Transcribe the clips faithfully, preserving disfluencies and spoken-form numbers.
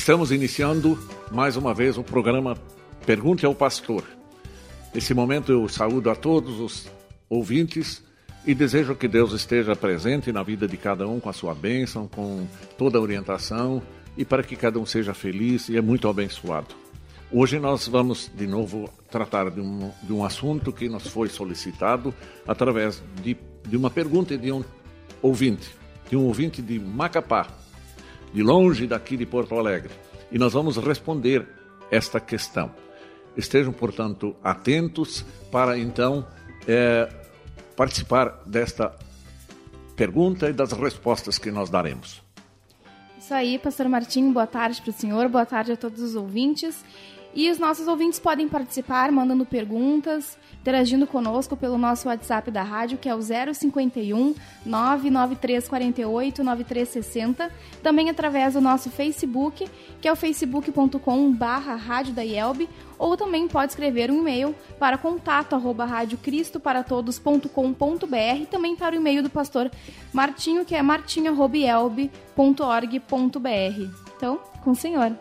Estamos iniciando mais uma vez o programa Pergunte ao Pastor. Nesse momento eu saúdo a todos os ouvintes e desejo que Deus esteja presente na vida de cada um com a sua bênção, com toda a orientação e para que cada um seja feliz e é muito abençoado. Hoje nós vamos de novo tratar de um, de um assunto que nos foi solicitado através de, de uma pergunta de um ouvinte, de um ouvinte de Macapá, de longe daqui de Porto Alegre. E nós vamos responder esta questão. Estejam, portanto, atentos para então é, participar desta pergunta e das respostas que nós daremos. Isso aí, pastor Martinho, boa tarde para o senhor, boa tarde a todos os ouvintes. E os nossos ouvintes podem participar mandando perguntas, interagindo conosco pelo nosso WhatsApp da rádio, que é o zero cinquenta e um, nove nove três quatro oito, nove três seis zero. Também através do nosso Facebook, que é o facebook ponto com barra rádio da I E L B, ou também pode escrever um e-mail para contato arroba rádio cristo para todos ponto com ponto b r, também para o e-mail do pastor Martinho, que é martinho arroba i e l b ponto org ponto b r. Então, com o senhor.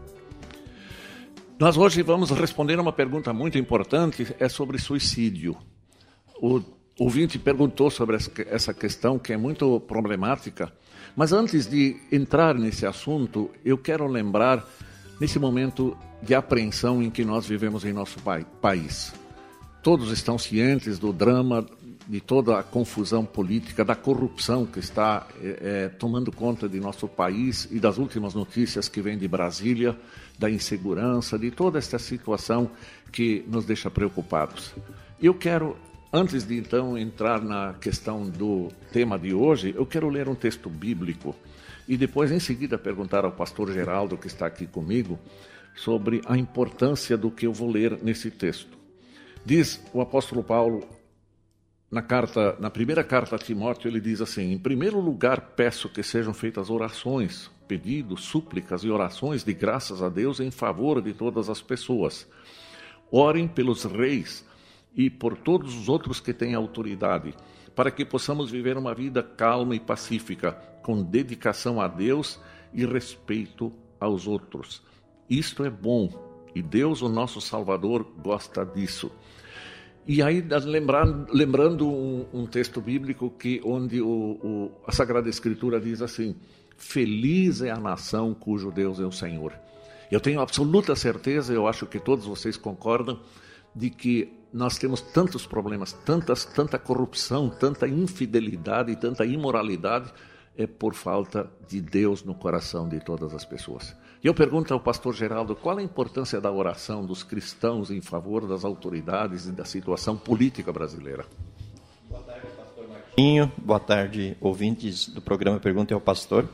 Nós hoje vamos responder a uma pergunta muito importante, é sobre suicídio. O ouvinte perguntou sobre essa questão, que é muito problemática, mas antes de entrar nesse assunto, eu quero lembrar, nesse momento de apreensão em que nós vivemos em nosso país. Todos estão cientes do drama, de toda a confusão política, da corrupção que está é, é, tomando conta de nosso país e das últimas notícias que vêm de Brasília, da insegurança, de toda esta situação que nos deixa preocupados. Eu quero, antes de então entrar na questão do tema de hoje, eu quero ler um texto bíblico e depois em seguida perguntar ao pastor Geraldo, que está aqui comigo, sobre a importância do que eu vou ler nesse texto. Diz o apóstolo Paulo, Na, carta, na primeira carta a Timóteo, ele diz assim: em primeiro lugar, peço que sejam feitas orações, pedidos, súplicas e orações de graças a Deus em favor de todas as pessoas. Orem pelos reis e por todos os outros que têm autoridade, para que possamos viver uma vida calma e pacífica, com dedicação a Deus e respeito aos outros. Isto é bom, e Deus, o nosso Salvador, gosta disso. E aí, lembrando, lembrando um, um texto bíblico que, onde o, o, a Sagrada Escritura diz assim: feliz é a nação cujo Deus é o Senhor. Eu tenho absoluta certeza, eu acho que todos vocês concordam, de que nós temos tantos problemas, tantas, tanta corrupção, tanta infidelidade e tanta imoralidade, é por falta de Deus no coração de todas as pessoas. E eu pergunto ao pastor Geraldo, qual a importância da oração dos cristãos em favor das autoridades e da situação política brasileira? Boa tarde, pastor Martinho. Boa tarde, ouvintes do programa Pergunte ao Pastor.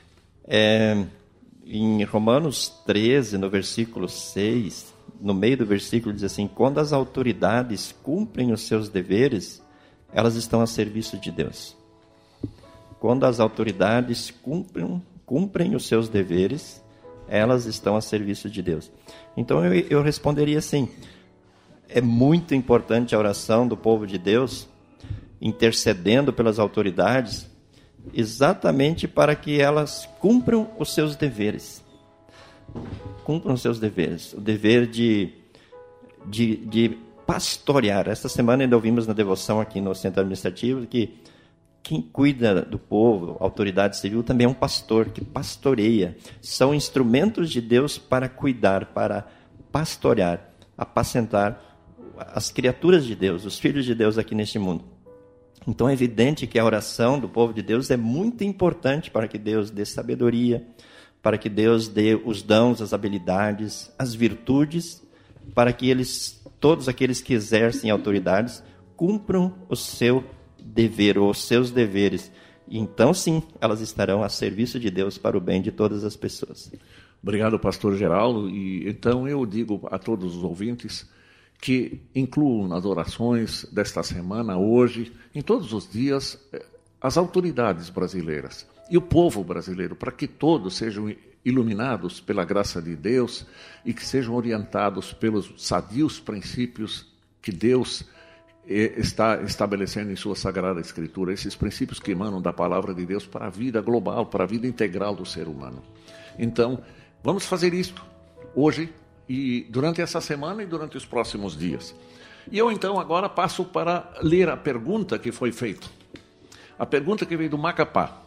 É, em Romanos treze, no versículo seis, no meio do versículo diz assim: quando as autoridades cumprem os seus deveres, elas estão a serviço de Deus. Quando as autoridades cumprem, cumprem os seus deveres, elas estão a serviço de Deus. Então eu, eu responderia assim: é muito importante a oração do povo de Deus, intercedendo pelas autoridades, exatamente para que elas cumpram os seus deveres. Cumpram os seus deveres. O dever de, de, de pastorear. Esta semana ainda ouvimos na devoção aqui no Centro Administrativo que quem cuida do povo, a autoridade civil, também é um pastor que pastoreia. São instrumentos de Deus para cuidar, para pastorear, apacentar as criaturas de Deus, os filhos de Deus aqui neste mundo. Então é evidente que a oração do povo de Deus é muito importante para que Deus dê sabedoria, para que Deus dê os dons, as habilidades, as virtudes, para que eles, todos aqueles que exercem autoridades, cumpram o seu dever ou os seus deveres. E então sim, elas estarão a serviço de Deus para o bem de todas as pessoas. Obrigado, pastor Geraldo. E então eu digo a todos os ouvintes que incluam nas orações desta semana, hoje, em todos os dias, as autoridades brasileiras e o povo brasileiro, para que todos sejam iluminados pela graça de Deus e que sejam orientados pelos sadios princípios que Deus está estabelecendo em sua Sagrada Escritura, esses princípios que emanam da palavra de Deus para a vida global, para a vida integral do ser humano. Então, Vamos fazer isto hoje e durante essa semana e durante os próximos dias. E eu então agora passo para ler a pergunta que foi feita. A pergunta que veio do Macapá,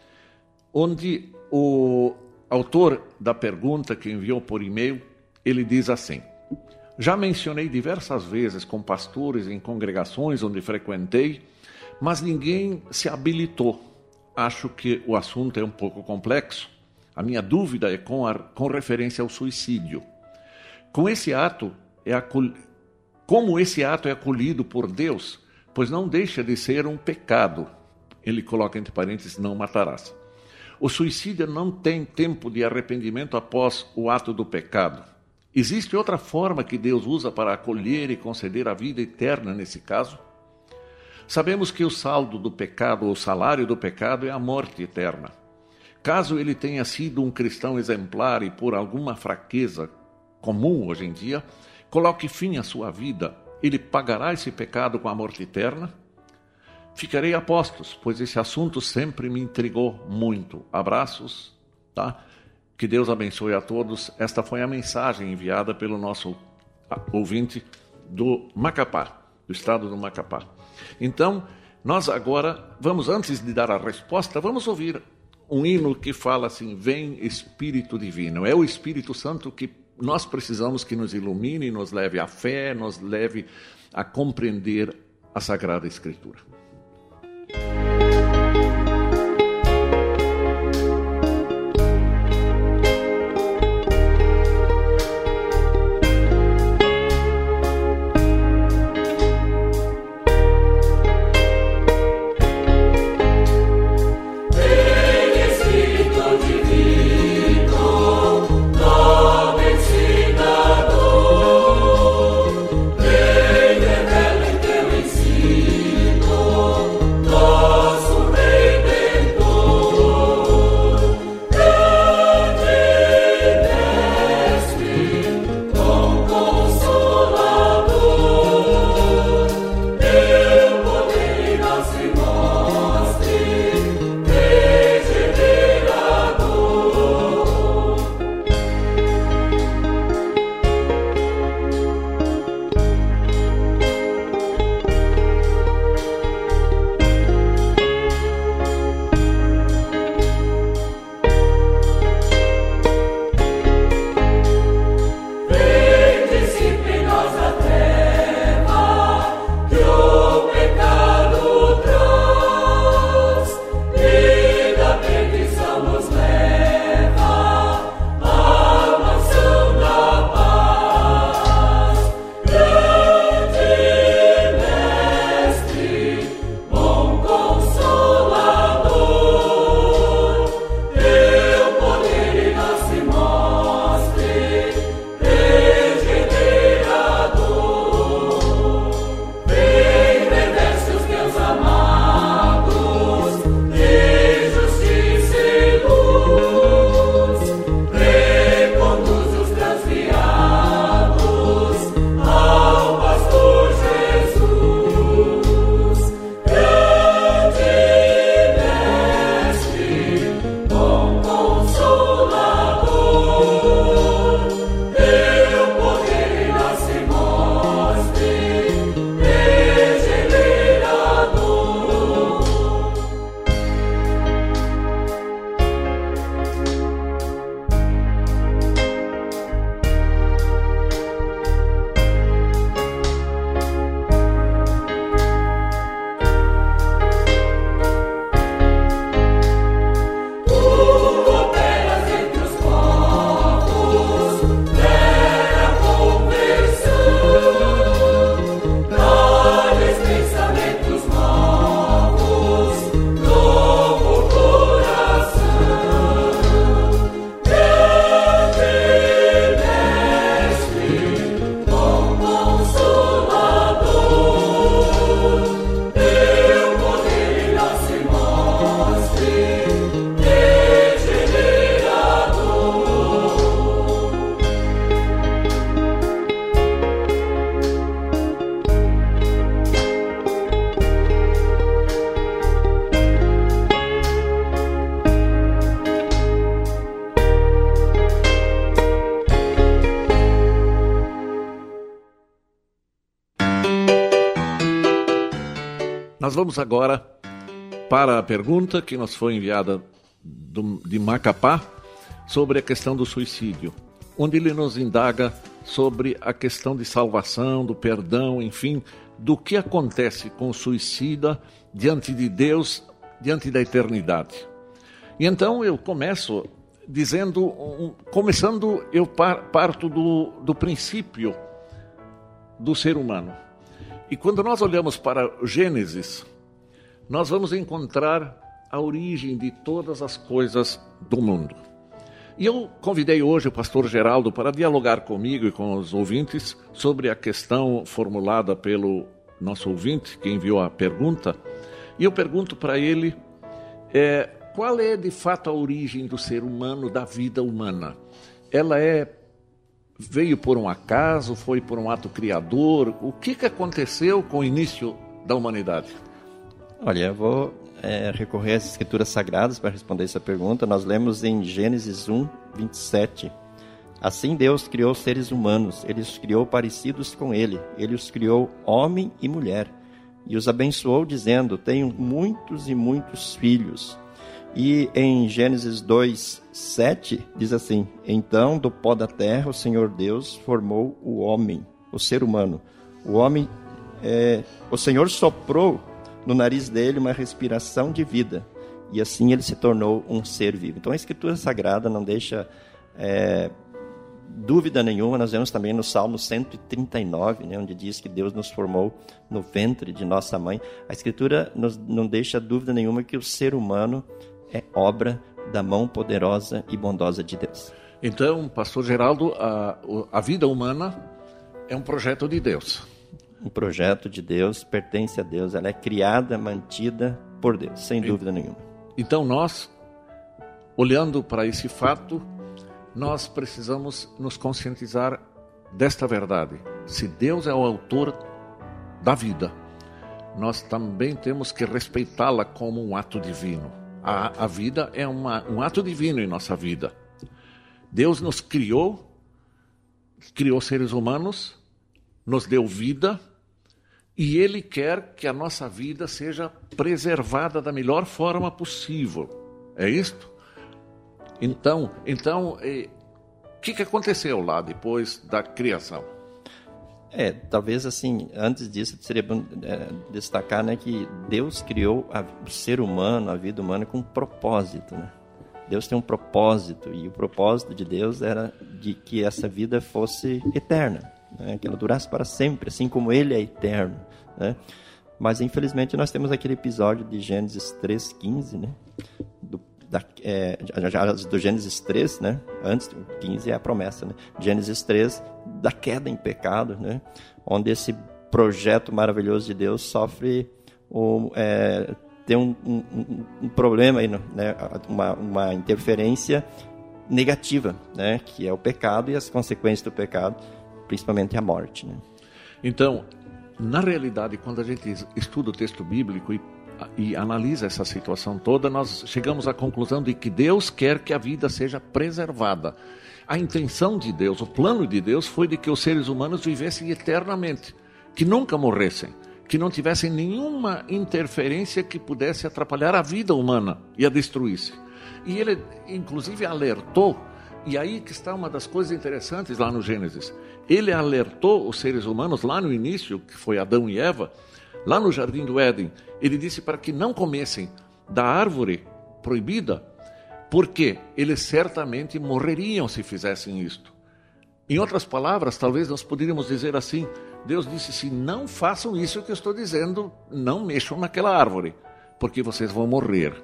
onde o autor da pergunta que enviou por e-mail, ele diz assim: já mencionei diversas vezes com pastores em congregações onde frequentei, mas ninguém se habilitou. Acho que o assunto é um pouco complexo. A minha dúvida é com, a, com referência ao suicídio. Com esse ato é acol... Como esse ato é acolhido por Deus, pois não deixa de ser um pecado. Ele coloca entre parênteses, não matarás. O suicídio não tem tempo de arrependimento após o ato do pecado. Existe outra forma que Deus usa para acolher e conceder a vida eterna nesse caso? Sabemos que o saldo do pecado, ou o salário do pecado, é a morte eterna. Caso ele tenha sido um cristão exemplar e por alguma fraqueza comum hoje em dia, coloque fim à sua vida, ele pagará esse pecado com a morte eterna? Ficarei a postos, pois esse assunto sempre me intrigou muito. Abraços, tá? Que Deus abençoe a todos. Esta foi a mensagem enviada pelo nosso ouvinte do Macapá, do estado do Macapá. Então, nós agora vamos, antes de dar a resposta, vamos ouvir um hino que fala assim: vem Espírito Divino. É o Espírito Santo que nós precisamos que nos ilumine, nos leve à fé, nos leve a compreender a Sagrada Escritura. Ensino Nós vamos agora para a pergunta que nos foi enviada do, de Macapá sobre a questão do suicídio, onde ele nos indaga sobre a questão de salvação, do perdão, enfim, do que acontece com o suicida diante de Deus, diante da eternidade. E então eu começo dizendo, um, começando, eu par, parto do, do princípio do ser humano. E quando nós olhamos para Gênesis, nós vamos encontrar a origem de todas as coisas do mundo. E eu convidei hoje o pastor Geraldo para dialogar comigo e com os ouvintes sobre a questão formulada pelo nosso ouvinte, que enviou a pergunta. E eu pergunto para ele, é, qual é de fato a origem do ser humano, da vida humana? Ela é, veio por um acaso, foi por um ato criador? O que, que aconteceu com o início da humanidade? Olha, eu vou é, recorrer às Escrituras Sagradas para responder essa pergunta. Nós lemos em Gênesis um, vinte e sete. Assim Deus criou os seres humanos, Ele os criou parecidos com Ele. Ele os criou homem e mulher. E os abençoou dizendo, tenham muitos e muitos filhos. E em Gênesis dois, sete, diz assim, então do pó da terra o Senhor Deus formou o homem, o ser humano. O homem, é, o Senhor soprou no nariz dele uma respiração de vida. E assim ele se tornou um ser vivo. Então a Escritura Sagrada não deixa é, dúvida nenhuma. Nós vemos também no Salmo cento e trinta e nove, né, onde diz que Deus nos formou no ventre de nossa mãe. A Escritura nos, não deixa dúvida nenhuma que o ser humano é obra da mão poderosa e bondosa de Deus. Então, pastor Geraldo, a, a vida humana é um projeto de Deus. Um projeto de Deus, pertence a Deus, ela é criada, mantida por Deus, sem dúvida nenhuma. Então nós, olhando para esse fato, nós precisamos nos conscientizar desta verdade. Se Deus é o autor da vida, nós também temos que respeitá-la como um ato divino. A, a vida é uma, um ato divino em nossa vida. Deus nos criou, criou seres humanos, nos deu vida, e Ele quer que a nossa vida seja preservada da melhor forma possível. É isto? Então, então eh, o que, que aconteceu lá depois da criação? É, talvez assim, antes disso seria bom é, destacar, né, que Deus criou a, o ser humano, a vida humana com um propósito, né? Deus tem um propósito, e o propósito de Deus era de que essa vida fosse eterna, né? Que ela durasse para sempre, assim como Ele é eterno, né? Mas infelizmente nós temos aquele episódio de Gênesis três, quinze, né? Do, da, é, do Gênesis três, né? Antes do quinze é a promessa, né? Gênesis três, da queda em pecado, né? Onde esse projeto maravilhoso de Deus sofre um, é, tem um, um, um problema aí, né? uma, uma interferência negativa, né? Que é o pecado e as consequências do pecado, principalmente a morte, né? Então, na realidade, quando a gente estuda o texto bíblico e, e analisa essa situação toda, nós chegamos à conclusão de que Deus quer que a vida seja preservada. A intenção de Deus, o plano de Deus foi de que os seres humanos vivessem eternamente, que nunca morressem, que não tivessem nenhuma interferência que pudesse atrapalhar a vida humana e a destruísse. E ele, inclusive, alertou, e aí que está uma das coisas interessantes lá no Gênesis. Ele alertou os seres humanos lá no início, que foi Adão e Eva, lá no Jardim do Éden. Ele disse para que não comessem da árvore proibida, porque eles certamente morreriam se fizessem isto. Em outras palavras, talvez nós poderíamos dizer assim, Deus disse assim, não façam isso que eu estou dizendo, não mexam naquela árvore, porque vocês vão morrer.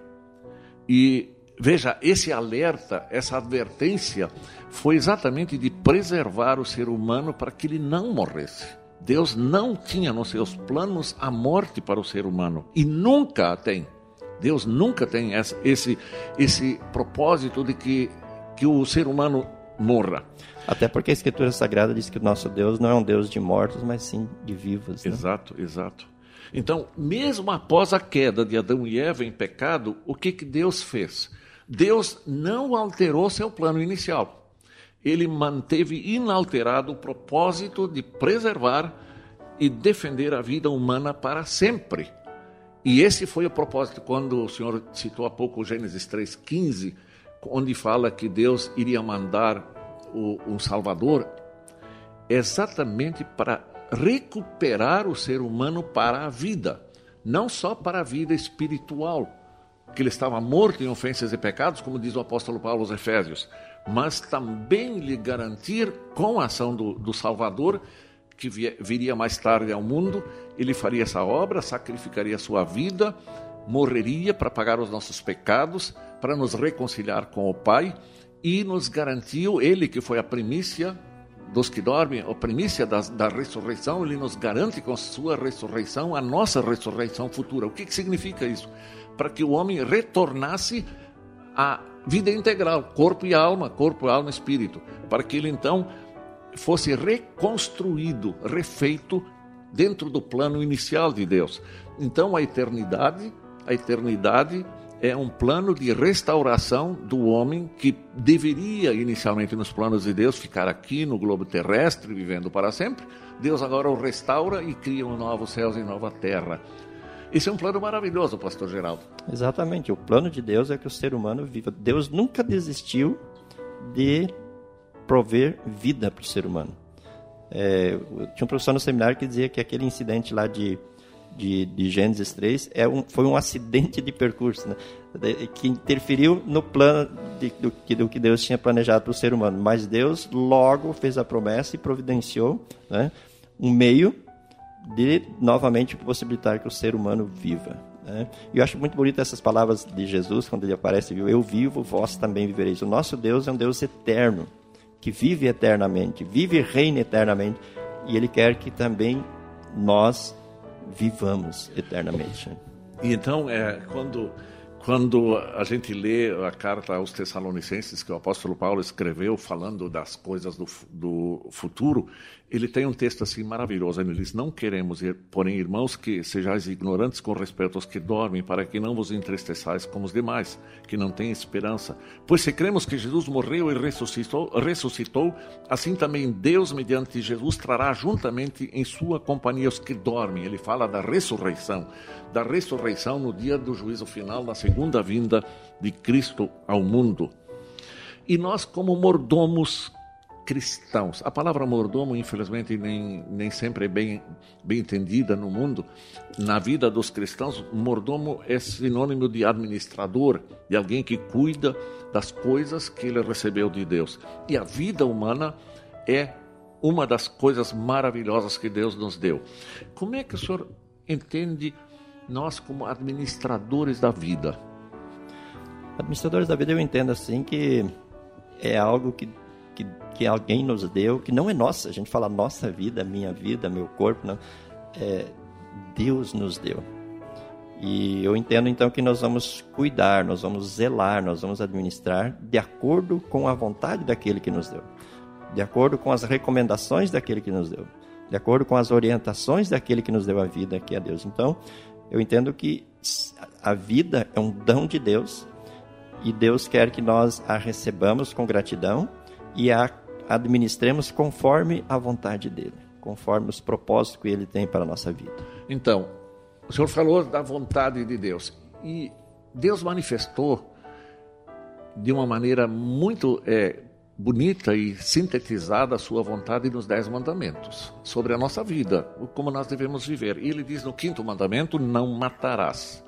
E veja, esse alerta, essa advertência, foi exatamente de preservar o ser humano para que ele não morresse. Deus não tinha nos seus planos a morte para o ser humano, e nunca a tem. Deus nunca tem esse, esse propósito de que, que o ser humano morra. Até porque a Escritura Sagrada diz que o nosso Deus não é um Deus de mortos, mas sim de vivos, né? Exato, exato. Então, mesmo após a queda de Adão e Eva em pecado, o que, que Deus fez? Deus não alterou seu plano inicial. Ele manteve inalterado o propósito de preservar e defender a vida humana para sempre. E esse foi o propósito, quando o senhor citou há pouco o Gênesis três, quinze, onde fala que Deus iria mandar o, um Salvador, exatamente para recuperar o ser humano para a vida, não só para a vida espiritual, que ele estava morto em ofensas e pecados, como diz o apóstolo Paulo aos Efésios, mas também lhe garantir, com a ação do, do Salvador, que viria mais tarde ao mundo, ele faria essa obra, sacrificaria a sua vida, morreria para pagar os nossos pecados, para nos reconciliar com o Pai, e nos garantiu, ele que foi a primícia dos que dormem, a primícia da, da ressurreição, ele nos garante com a sua ressurreição a nossa ressurreição futura. O que, que significa isso? Para que o homem retornasse à vida integral, corpo e alma, corpo, alma e espírito, para que ele então fosse reconstruído, refeito dentro do plano inicial de Deus. Então a eternidade, a eternidade é um plano de restauração do homem que deveria inicialmente nos planos de Deus ficar aqui no globo terrestre, vivendo para sempre. Deus agora o restaura e cria um novo céus e nova terra. Esse é um plano maravilhoso, pastor Geraldo. Exatamente, o plano de Deus é que o ser humano viva. Deus nunca desistiu de prover vida para o ser humano. É, tinha um professor no seminário que dizia que aquele incidente lá de, de, de Gênesis três é um, foi um acidente de percurso, né? Que interferiu no plano de, do, do que Deus tinha planejado para o ser humano. Mas Deus logo fez a promessa e providenciou, né, um meio de novamente possibilitar que o ser humano viva. Né? E eu acho muito bonito essas palavras de Jesus, quando ele aparece, viu? Eu vivo, vós também vivereis. O nosso Deus é um Deus eterno, que vive eternamente, vive e reina eternamente, e Ele quer que também nós vivamos eternamente. E então, é, quando, quando a gente lê a carta aos Tessalonicenses, que o apóstolo Paulo escreveu, falando das coisas do, do futuro, ele tem um texto assim maravilhoso. Ele diz: não queremos, porém, irmãos, que sejais ignorantes com respeito aos que dormem, para que não vos entristeçais como os demais, que não têm esperança. Pois se cremos que Jesus morreu e ressuscitou, ressuscitou, assim também Deus, mediante Jesus, trará juntamente em sua companhia os que dormem. Ele fala da ressurreição, da ressurreição no dia do juízo final, na segunda vinda de Cristo ao mundo. E nós, como mordomos cristãos, a palavra mordomo, infelizmente, nem, nem sempre é bem, bem entendida no mundo. Na vida dos cristãos, mordomo é sinônimo de administrador, de alguém que cuida das coisas que ele recebeu de Deus. E a vida humana é uma das coisas maravilhosas que Deus nos deu. Como é que o senhor entende nós como administradores da vida? Administradores da vida, eu entendo assim que é algo que Que, que alguém nos deu, que não é nossa. A gente fala nossa vida, minha vida, meu corpo, não. É, Deus nos deu. E eu entendo então que nós vamos cuidar, nós vamos zelar, nós vamos administrar de acordo com a vontade daquele que nos deu, de acordo com as recomendações daquele que nos deu, de acordo com as orientações daquele que nos deu a vida, que é Deus. Então, eu entendo que a vida é um dom de Deus e Deus quer que nós a recebamos com gratidão e a administremos conforme a vontade dele, conforme os propósitos que ele tem para a nossa vida. Então, o senhor falou da vontade de Deus, e Deus manifestou de uma maneira muito é, bonita e sintetizada a sua vontade nos Dez Mandamentos, sobre a nossa vida, como nós devemos viver. E ele diz no quinto mandamento: não matarás.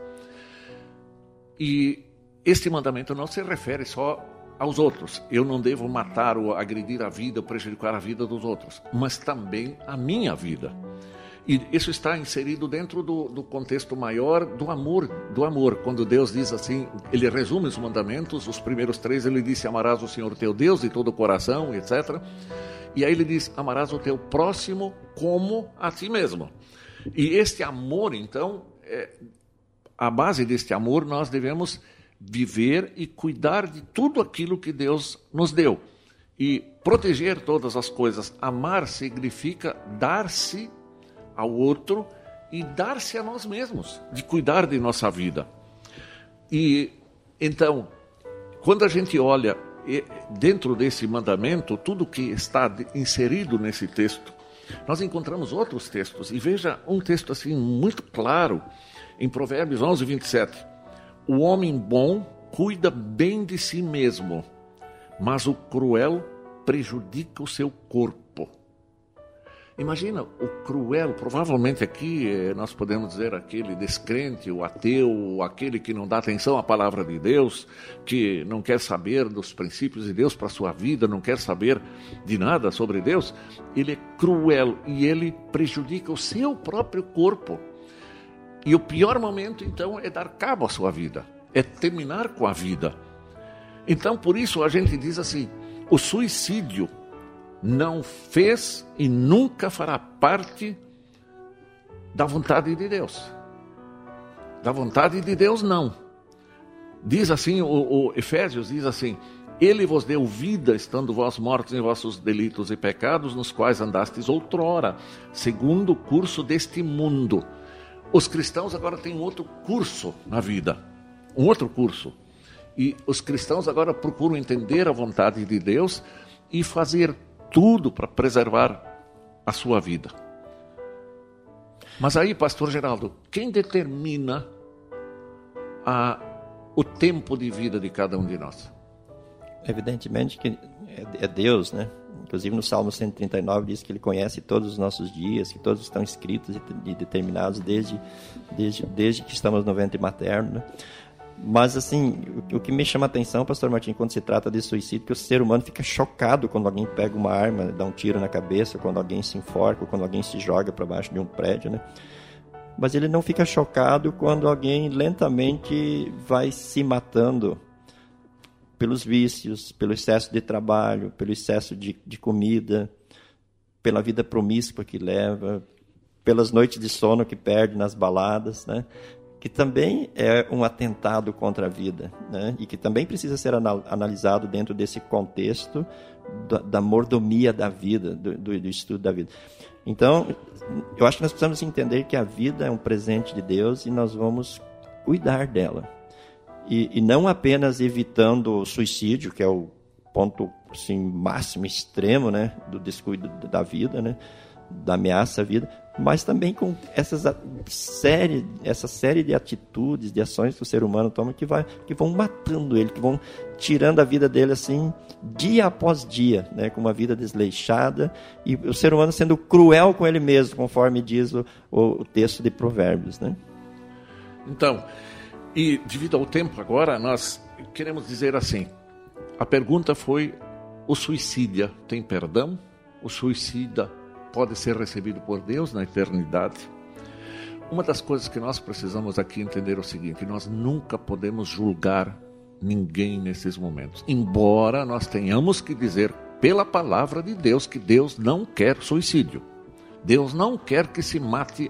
E este mandamento não se refere só aos outros. Eu não devo matar ou agredir a vida ou prejudicar a vida dos outros, mas também a minha vida. E isso está inserido dentro do, do contexto maior do amor, do amor. Quando Deus diz assim, ele resume os mandamentos, os primeiros três, ele disse: amarás o Senhor teu Deus de todo o coração, etcétera. E aí ele diz: amarás o teu próximo como a ti mesmo. E este amor, então, é, a base deste amor, nós devemos viver e cuidar de tudo aquilo que Deus nos deu. E proteger todas as coisas. Amar significa dar-se ao outro e dar-se a nós mesmos, de cuidar de nossa vida. E então, quando a gente olha dentro desse mandamento, tudo que está inserido nesse texto, nós encontramos outros textos. E veja um texto assim muito claro, Em Provérbios onze, vinte e sete, o homem bom cuida bem de si mesmo, mas o cruel prejudica o seu corpo. Imagina, o cruel, provavelmente aqui nós podemos dizer aquele descrente, o ateu, aquele que não dá atenção à palavra de Deus, que não quer saber dos princípios de Deus para a sua vida, não quer saber de nada sobre Deus, ele é cruel e ele prejudica o seu próprio corpo. E o pior momento, então, é dar cabo à sua vida, é terminar com a vida. Então, por isso a gente diz assim, o suicídio não fez e nunca fará parte da vontade de Deus. Da vontade de Deus, não. Diz assim, o, o Efésios diz assim, Ele vos deu vida, estando vós mortos em vossos delitos e pecados, nos quais andastes outrora, segundo o curso deste mundo. Os cristãos agora têm um outro curso na vida, um outro curso. E os cristãos agora procuram entender a vontade de Deus e fazer tudo para preservar a sua vida. Mas aí, pastor Geraldo, quem determina a, o tempo de vida de cada um de nós? Evidentemente que é Deus, né? Inclusive no Salmo cento e trinta e nove diz que Ele conhece todos os nossos dias, que todos estão escritos e determinados desde, desde, desde que estamos no ventre materno, né? Mas, assim, o que me chama a atenção, pastor Martim, quando se trata de suicídio, que o ser humano fica chocado quando alguém pega uma arma, dá um tiro na cabeça, quando alguém se enforca, quando alguém se joga para baixo de um prédio, né? Mas ele não fica chocado quando alguém lentamente vai se matando pelos vícios, pelo excesso de trabalho, pelo excesso de, de comida, pela vida promíscua que leva, pelas noites de sono que perde nas baladas, né? Que também é um atentado contra a vida, né? E que também precisa ser anal- analisado dentro desse contexto da, da mordomia da vida, do, do, do estudo da vida. Então, eu acho que nós precisamos entender que a vida é um presente de Deus e nós vamos cuidar dela. E, e não apenas evitando o suicídio, que é o ponto assim, máximo, extremo, né? Do descuido da vida, né? Da ameaça à vida, mas também com essas série, essa série de atitudes, de ações que o ser humano toma que, vai, que vão matando ele, que vão tirando a vida dele assim, dia após dia, né, com uma vida desleixada, e o ser humano sendo cruel com ele mesmo, conforme diz o, o, o texto de Provérbios, né? Então, e devido ao tempo agora, nós queremos dizer assim, a pergunta foi, o suicida tem perdão? O suicida pode ser recebido por Deus na eternidade? Uma das coisas que nós precisamos aqui entender é o seguinte, nós nunca podemos julgar ninguém nesses momentos, embora nós tenhamos que dizer pela palavra de Deus que Deus não quer suicídio. Deus não quer que se mate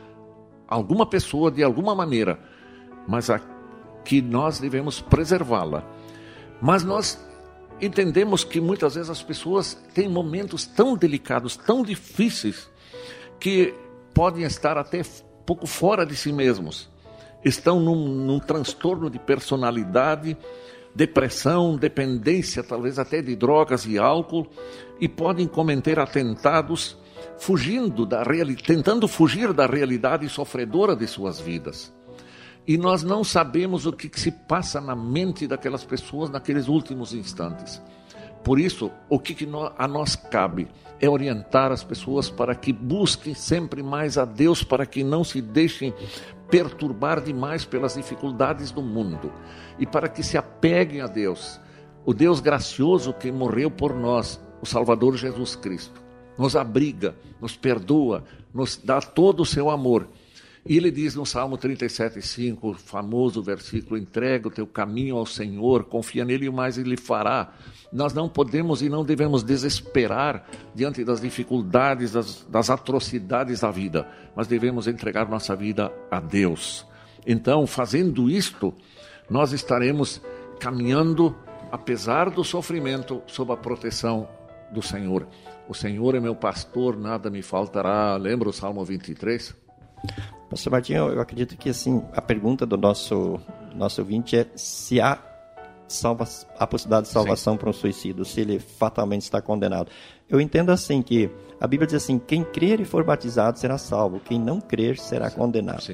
alguma pessoa de alguma maneira, mas a, que nós devemos preservá-la. Mas nós entendemos que muitas vezes as pessoas têm momentos tão delicados, tão difíceis, que podem estar até pouco fora de si mesmos. Estão num, num transtorno de personalidade, depressão, dependência talvez até de drogas e álcool, e podem cometer atentados, fugindo da reali- tentando fugir da realidade sofredora de suas vidas. E nós não sabemos o que, que se passa na mente daquelas pessoas naqueles últimos instantes. Por isso, o que, que no, a nós cabe é orientar as pessoas para que busquem sempre mais a Deus, para que não se deixem perturbar demais pelas dificuldades do mundo e para que se apeguem a Deus, o Deus gracioso que morreu por nós, o Salvador Jesus Cristo. Nos abriga, nos perdoa, nos dá todo o seu amor. E ele diz no Salmo trinta e sete, cinco, o famoso versículo, entrega o teu caminho ao Senhor, confia nele e o mais ele fará. Nós não podemos e não devemos desesperar diante das dificuldades, das, das atrocidades da vida, mas devemos entregar nossa vida a Deus. Então, fazendo isto, nós estaremos caminhando, apesar do sofrimento, sob a proteção do Senhor. O Senhor é meu pastor, nada me faltará. Lembra o Salmo vinte e três? Pastor Martinho, eu acredito que assim, a pergunta do nosso, nosso ouvinte é se há, salva, há possibilidade de salvação Sim. para um suicídio, se ele fatalmente está condenado. Eu entendo assim que a Bíblia diz assim, quem crer e for batizado será salvo, quem não crer será Sim. condenado. Sim.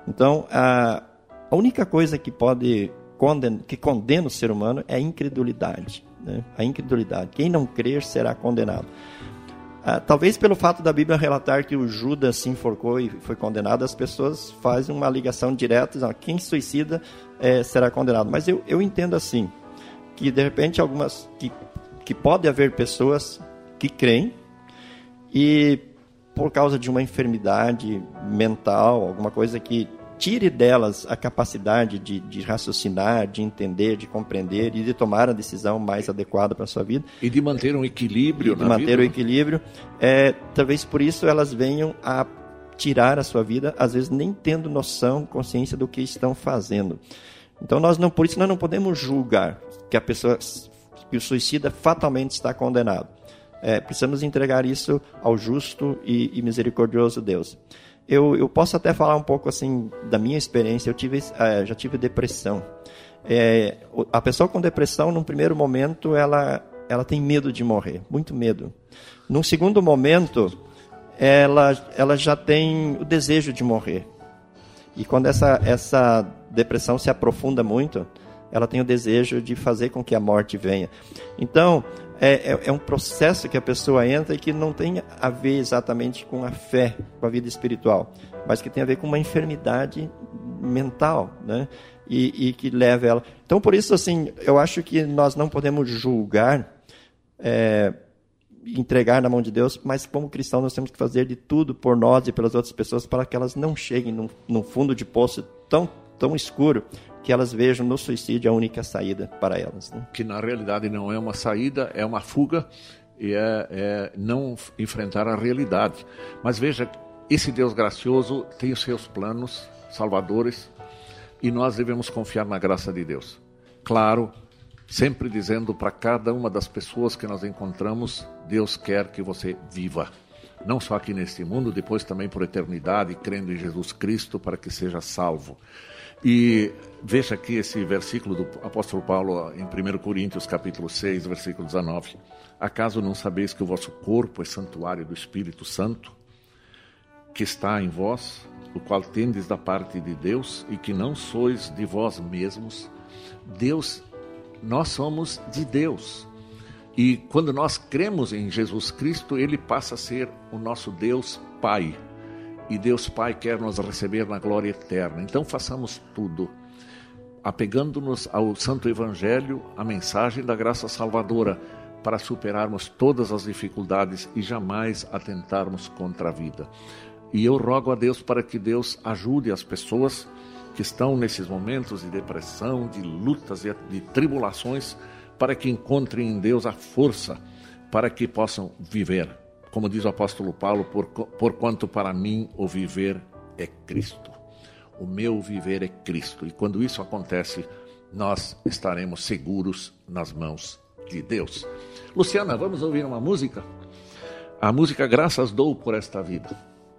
Então, a, a única coisa que pode condena, que condena o ser humano é a incredulidade, né? A incredulidade. Quem não crer será condenado. Ah, talvez pelo fato da Bíblia relatar que o Judas se enforcou e foi condenado, as pessoas fazem uma ligação direta, dizendo, quem suicida é, será condenado. Mas eu, eu entendo assim, que de repente algumas, que, que pode haver pessoas que creem e por causa de uma enfermidade mental, alguma coisa que tire delas a capacidade de, de raciocinar, de entender, de compreender e de tomar a decisão mais adequada para a sua vida. E de manter um equilíbrio e de na manter vida. o equilíbrio. É, talvez por isso elas venham a tirar a sua vida, às vezes nem tendo noção, consciência do que estão fazendo. Então, nós não, por isso nós não podemos julgar que a pessoa, que o suicida fatalmente está condenado. É, precisamos entregar isso ao justo e, e misericordioso Deus. Eu, eu posso até falar um pouco assim da minha experiência. Eu tive, uh, já tive depressão. É, a pessoa com depressão, num primeiro momento, ela, ela tem medo de morrer, muito medo. Num segundo momento, ela, ela já tem o desejo de morrer. E quando essa, essa depressão se aprofunda muito, ela tem o desejo de fazer com que a morte venha. Então, É, é, é um processo que a pessoa entra e que não tem a ver exatamente com a fé, com a vida espiritual, mas que tem a ver com uma enfermidade mental, né? E, e que leva ela... Então, por isso, assim, eu acho que nós não podemos julgar, é, entregar na mão de Deus, mas como cristãos nós temos que fazer de tudo por nós e pelas outras pessoas para que elas não cheguem num, num fundo de poço tão, tão escuro que elas vejam no suicídio a única saída para elas, né? Que na realidade não é uma saída, é uma fuga e é, é não enfrentar a realidade. Mas veja, esse Deus gracioso tem os seus planos salvadores e nós devemos confiar na graça de Deus. Claro, sempre dizendo para cada uma das pessoas que nós encontramos, Deus quer que você viva. Não só aqui neste mundo, depois também por eternidade, crendo em Jesus Cristo para que seja salvo. E veja aqui esse versículo do apóstolo Paulo em primeira Coríntios, capítulo seis, versículo dezenove. Acaso não sabeis que o vosso corpo é santuário do Espírito Santo, que está em vós, o qual tendes da parte de Deus, e que não sois de vós mesmos? Deus, nós somos de Deus. E quando nós cremos em Jesus Cristo, Ele passa a ser o nosso Deus Pai. E Deus Pai quer nos receber na glória eterna. Então façamos tudo, apegando-nos ao Santo Evangelho, a mensagem da graça salvadora, para superarmos todas as dificuldades e jamais atentarmos contra a vida. E eu rogo a Deus para que Deus ajude as pessoas que estão nesses momentos de depressão, de lutas e de tribulações, para que encontrem em Deus a força para que possam viver. Como diz o apóstolo Paulo, por, porquanto para mim o viver é Cristo. O meu viver é Cristo. E quando isso acontece, nós estaremos seguros nas mãos de Deus. Luciana, vamos ouvir uma música? A música Graças Dou por Esta Vida.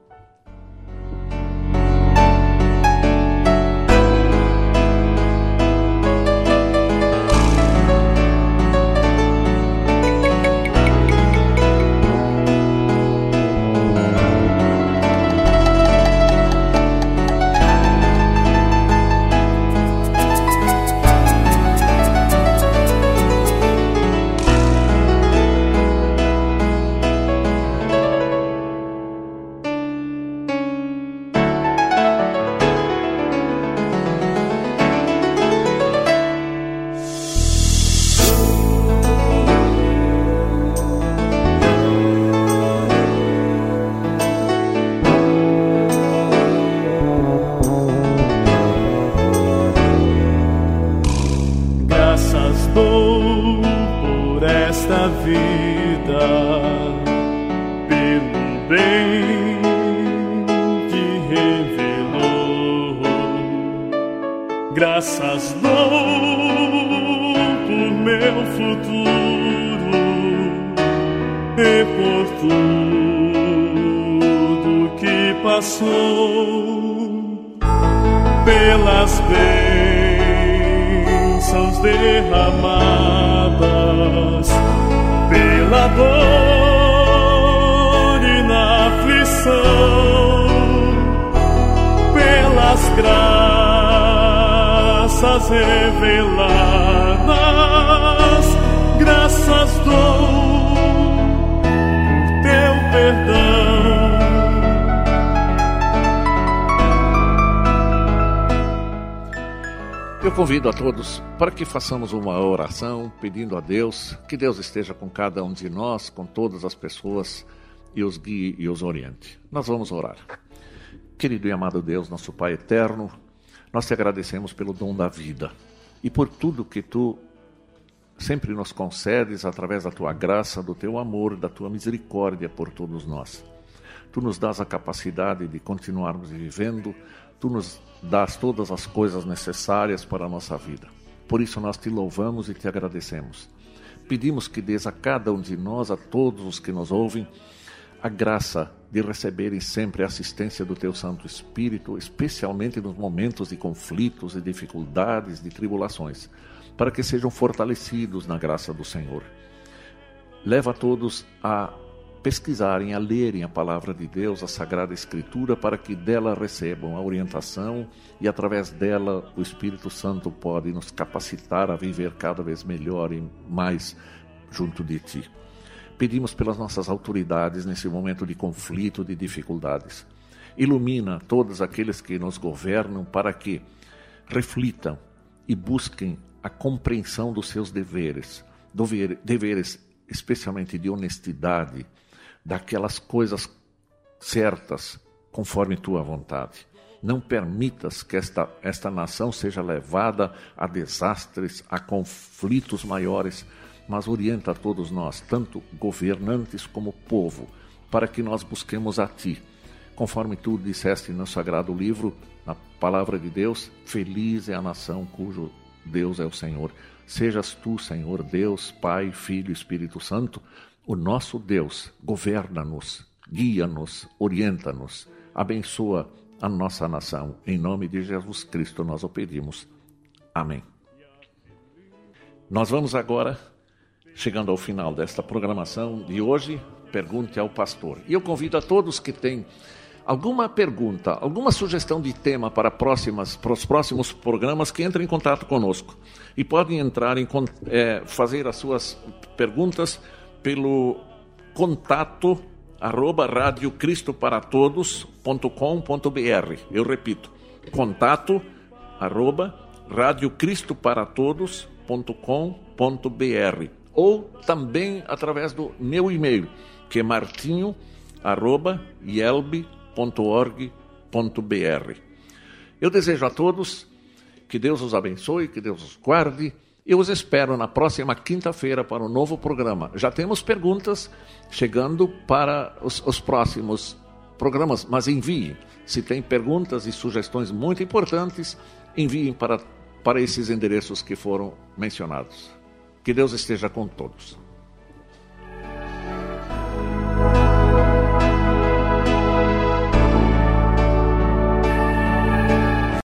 Graças dou por meu futuro e por tudo que passou, pelas bênçãos derramadas, pela dor e na aflição, pelas graças graças reveladas, graças dou por teu perdão. Eu convido a todos para que façamos uma oração pedindo a Deus que Deus esteja com cada um de nós, com todas as pessoas, e os guie e os oriente. Nós vamos orar. Querido e amado Deus, nosso Pai eterno, nós te agradecemos pelo dom da vida e por tudo que tu sempre nos concedes através da tua graça, do teu amor, da tua misericórdia por todos nós. Tu nos dás a capacidade de continuarmos vivendo, tu nos dás todas as coisas necessárias para a nossa vida. Por isso nós te louvamos e te agradecemos. Pedimos que dês a cada um de nós, a todos os que nos ouvem, a graça de receberem sempre a assistência do teu Santo Espírito, especialmente nos momentos de conflitos, de dificuldades, de tribulações, para que sejam fortalecidos na graça do Senhor. Leva a todos a pesquisarem, a lerem a palavra de Deus, a Sagrada Escritura, para que dela recebam a orientação e através dela o Espírito Santo pode nos capacitar a viver cada vez melhor e mais junto de ti. Pedimos pelas nossas autoridades nesse momento de conflito, de dificuldades. Ilumina todos aqueles que nos governam para que reflitam e busquem a compreensão dos seus deveres, deveres especialmente de honestidade, daquelas coisas certas, conforme tua vontade. Não permitas que esta, esta nação seja levada a desastres, a conflitos maiores, mas orienta a todos nós, tanto governantes como povo, para que nós busquemos a ti. Conforme tu disseste no Sagrado Livro, na Palavra de Deus, feliz é a nação cujo Deus é o Senhor. Sejas tu, Senhor, Deus, Pai, Filho e Espírito Santo, o nosso Deus, governa-nos, guia-nos, orienta-nos, abençoa a nossa nação. Em nome de Jesus Cristo nós o pedimos. Amém. Nós vamos agora, chegando ao final desta programação de hoje, Pergunte ao Pastor. E eu convido a todos que têm alguma pergunta, alguma sugestão de tema para, próximas, para os próximos programas, que entrem em contato conosco. E podem entrar em é, fazer as suas perguntas pelo contato arroba radio cristo para todos ponto com ponto b r. Eu repito, contato arroba radio cristo para todos ponto com ponto b r. Ou também através do meu e-mail, que é martinho arroba ielb ponto org ponto b r. Eu desejo a todos que Deus os abençoe, que Deus os guarde. Eu os espero na próxima quinta-feira para um novo programa. Já temos perguntas chegando para os, os próximos programas, mas enviem. Se tem perguntas e sugestões muito importantes, enviem para, para esses endereços que foram mencionados. Que Deus esteja com todos.